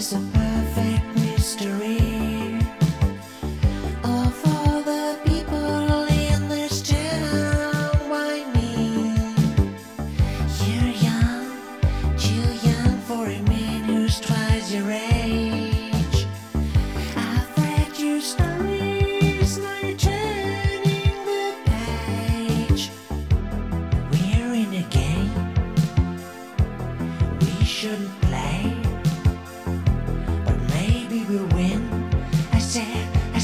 is a perfect mystery of all the people in this town. Why me? You're young, too young for a man who's twice your age. I've read your stories, now you're turning the page. We're in a game we shouldn't play, but maybe we'll win. I said,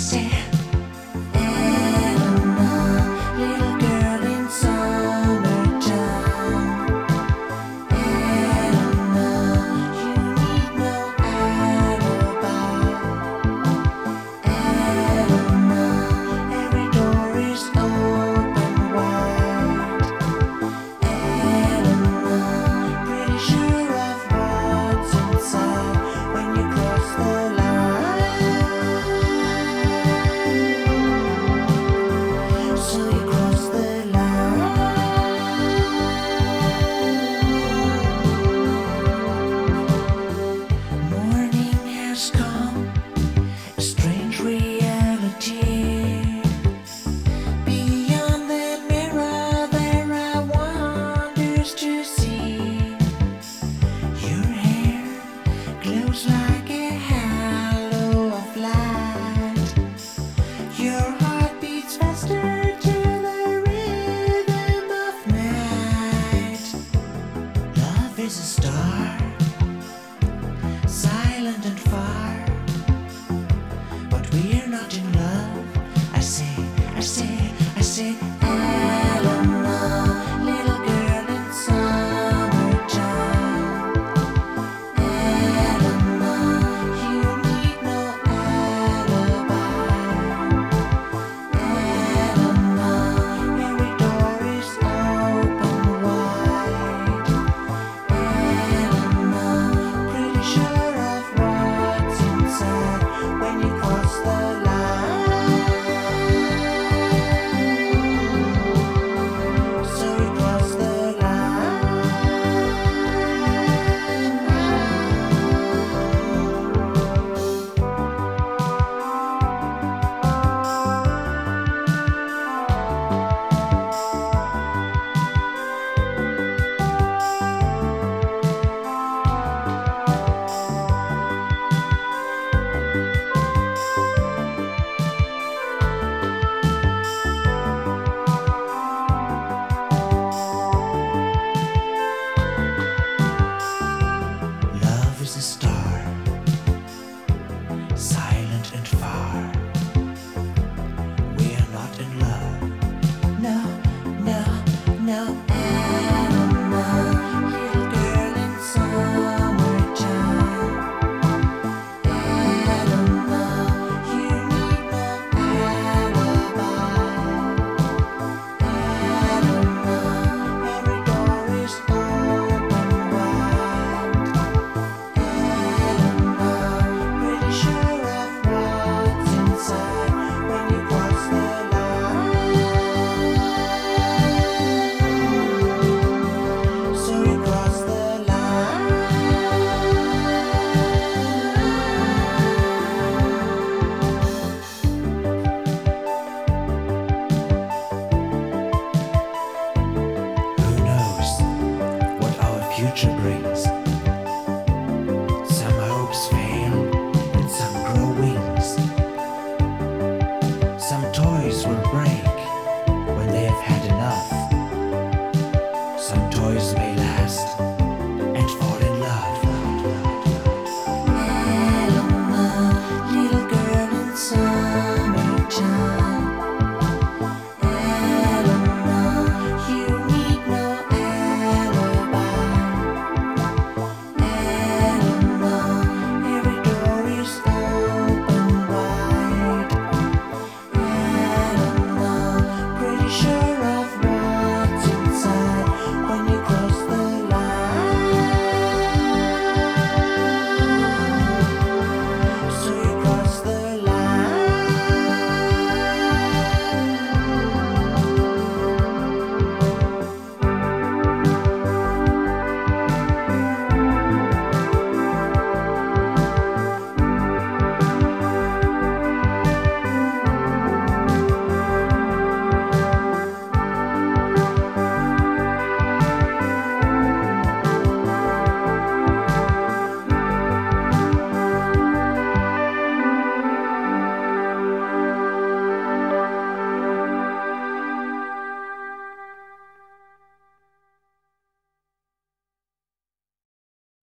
Elena, little girl in summertime. Elena, you need no alibi. Elena, every door is open wide. Elena, pretty sure of what's inside when you cross the line. So you cross the line. Morning has come, a strange reality. Beyond the mirror there are wonders to see. Your hair glows like a halo of light. Your heart beats faster to the rhythm of night. Love is a star, silent and far, but we're not in love. I say, Elena, little girl in summertime. Elena, you need no alibi. Elena, every door is open wide. Elena, pretty sure of what's inside when you cross the line. So you cross the Love is a star, silent and far. We are not in love. No. Elena, little girl in summertime. Elena, you need no alibi. Elena, every door is open wide. Elena, pretty sure of what's inside when you cross the line. So you cross the line. Who knows what our future brings?